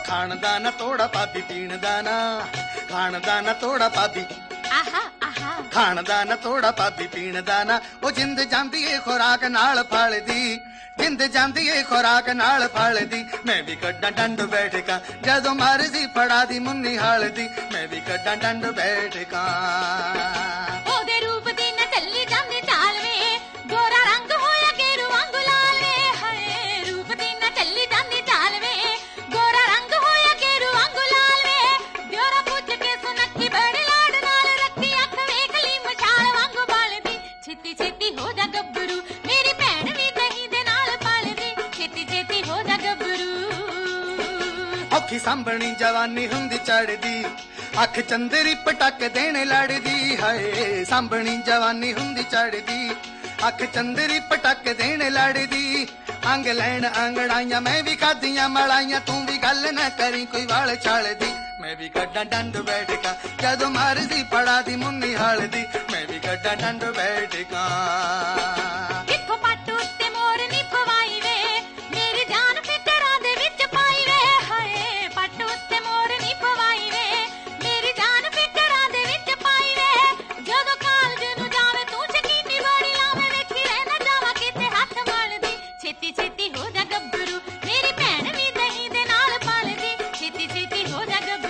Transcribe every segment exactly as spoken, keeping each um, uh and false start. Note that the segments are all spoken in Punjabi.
ਖਾਣ ਦਾ ਨਾ ਤੋੜਾ ਭਾਬੀ ਪੀਣ ਦਾ ਨਾ, ਖਾਣ ਦਾ ਨਾ ਤੋੜਾ ਭਾਬੀ ਆਹਾ ਆਹਾ ਖਾਣ ਦਾ ਨਾ ਤੋੜਾ ਭਾਬੀ ਪੀਣ ਦਾ ਨਾ। ਉਹ ਜਿੰਦ ਜਾਂਦੀ ਏ ਖੁਰਾਕ ਨਾਲ ਫਲਦੀ, ਜਿੰਦ ਜਾਂਦੀ ਏ ਖੁਰਾਕ ਨਾਲ ਫਲਦੀ। ਮੈਂ ਵੀ ਕੱਢਾਂ ਡੰਡ ਬੈਠਕਾਂ ਜਦੋਂ ਮਰਜ਼ੀ ਫੜਾ ਦੀ ਮੁੰਨੀ ਹਾਲਦੀ, ਮੈਂ ਵੀ ਕੱਢਾਂ ਡੰਡ ਬੈਠਕਾਂ। ਉਹਦੇ ਰੂਪ ਦੀ ਨਾ ਚੱਲੀ ਜਾਂਦੀ ਚਾਲ ਵੇ, ਗੋਰਾ ਰੰਗ ਹੋਇਆ ਗੇਰੂ ਵਾਂਗੂ ਲਾਲ ਵੇ। ਹਾਏ ਰੂਪ ਦੀ ਨਾ ਚੱਲੀ ਜਾਂਦੀ ਚਾਲ ਵੇ, ਗੋਰਾ ਰੰਗ ਹੋਇਆ ਗੇਰੂ ਵਾਂਗੂ ਲਾਲ ਵੇ। ਦਿਓਰਾ ਪੁੱਛ ਕੇ ਸੁਨੱਖੀ ਬੜੇ ਲਾਡ ਨਾਲ ਰੱਖੀ, ਅੱਖ ਵੇਖ ਲਈ ਮਸ਼ਾਲ ਵਾਂਗੂ ਬਲਦੀ। ਛੇਤੀ ਛੇਤੀ ਹੋ ਜਾ ਗੱਭਰੂ, ਮੇਰੀ ਭੈਣ ਵੀ ਦਹੀਂ ਦੇ ਨਾਲ ਪਲਦੀ। ਛੇਤੀ ਛੇਤੀ ਹੋ ਜਾ ਗੱਭਰੂ। ਔਖੀ ਸਾਂਭਣੀ ਜਵਾਨੀ ਹੁੰਦੀ ਚੜਦੀ, ਅੱਖ ਚੰਦਰੀ ਪਟਕ ਦੇਣੇ ਲੜਦੀ। ਹਾਏ ਸਾਂਭਣੀ ਜਵਾਨੀ ਹੁੰਦੀ ਚੜਦੀ, ਅੱਖ ਚੰਦਰੀ ਪਟਕ ਦੇਣੇ ਲੜਦੀ। ਅੰਗ ਲੈਣ ਅੰਗੜਾਈਆਂ ਮੈਂ ਵੀ ਖਾਧੀਆਂ ਮਲਾਈਆਂ, ਤੂੰ ਵੀ ਗੱਲ ਨਾ ਕਰੀ ਕੋਈ ਵਾਲ ਛਾਲਦੀ। ਮੈਂ ਵੀ ਕੱਢਾਂ ਡੰਡ ਬੈਠਕਾਂ ਜਦੋਂ ਮਰਜ਼ੀ ਫੜਾ ਦੀ ਮੁੰਨੀ ਹਾਲਦੀ, ਮੈਂ ਵੀ ਕੱਢਾਂ ਡੰਡ ਬੈਠਕਾਂ। ਕਿੱਥੋਂ ਪੱਟ ਉੱਤੇ ਮੋਰ ਨੀ ਪਵਾਈ ਵੇ, ਮੇਰੀ ਜਾਨ ਫਿਕਰਾਂ ਦੇ ਵਿੱਚ ਪਾਈ ਵੇ। ਹਾਏ ਪੱਟ ਉੱਤੇ ਮੋਰ ਨੀ ਪਵਾਈ ਵੇ, ਮੇਰੀ ਜਾਨ ਫਿਕਰਾਂ ਦੇ ਵਿੱਚ ਪਾਈ ਵੇ। ਜਦੋਂ ਕਾਲਜ ਨੂੰ ਜਾਵੇ ਤੂੰ ਸ਼ਕੀਨੀ ਬੜੀ ਲਾਵੇਂ, ਵੇਖੀ ਰਹਿ ਨਾ ਜਾਵਾਂ ਕਿਤੇ ਹੱਥ ਮਲਦੀ। ਛੇਤੀ ਛੇਤੀ ਹੋ ਜਾ ਗੱਭਰੂ, ਮੇਰੀ ਭੈਣ ਵੀ ਦਹੀਂ ਦੇ ਨਾਲ ਪਲਦੀ। ਛੇਤੀ ਛੇਤੀ ਹੋ ਜਾ ਗੱਭਰੂ।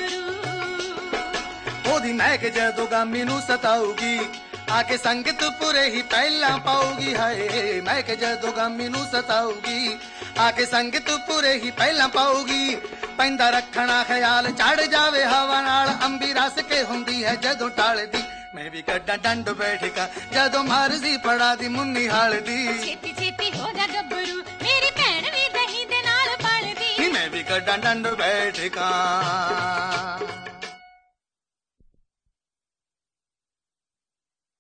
ਉਹਦੀ ਮਹਿਕ ਜਦੋਂ ਗਾਮੀ ਨੂੰ ਸਤਾਊਗੀ, ਆ ਕੇ ਸੰਗਤ ਪੁਰੇ ਹੀ ਪਹਿਲਾਂ ਪਾਊਗੀ। ਹਾਏ ਮਹਿਕ ਜਦੋਂ ਗਾਮੀ ਨੂੰ ਸਤਾਊਗੀ, ਆ ਕੇ ਸੰਗਤ ਪੁਰੇ ਹੀ ਪਹਿਲਾਂ ਪਾਊਗੀ। ਪੈਂਦਾ ਰੱਖਣਾ ਖਿਆਲ ਚੜ ਜਾਵੇ ਹਵਾ ਨਾਲ, ਅੰਬੀ ਰਸ ਕੇ ਹੁੰਦੀ ਹੈ ਜਦੋਂ ਟਾਲਦੀ। ਮੈਂ ਵੀ ਕੱਢਾਂ ਡੰਡ ਬੈਠਕਾਂ ਜਦੋਂ ਮਰਜ਼ੀ ਫੜਾ ਦੀ ਮੁੰਨੀ ਹਾਲਦੀ। ਛੇਤੀ ਛੇਤੀ ਹੋ ਜਾ ਗੱਭਰੂ, ਮੇਰੀ ਭੈਣ ਵੀ ਦਹੀਂ ਦੇ ਨਾਲ ਪਲਦੀ। ਮੈਂ ਵੀ ਕੱਢਾਂ ਡੰਡ ਬੈਠਕਾਂ।